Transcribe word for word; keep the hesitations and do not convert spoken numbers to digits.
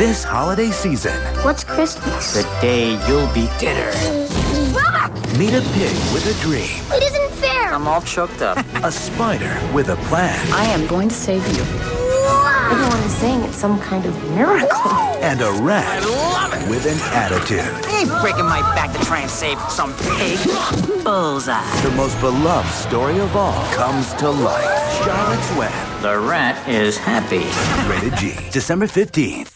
this holiday season. What's Christmas? The day you'll be dinner. Meet a pig with a dream. It isn't fair. I'm all choked up. A spider with a plan. I am going to save you. Everyone is saying it's some kind of miracle. And a rat Love it. with an attitude. I ain't breaking my back to try and save some pig. Bullseye. The most beloved story of all comes to life. Charlotte's Web. The rat is happy. Rated G. December fifteenth.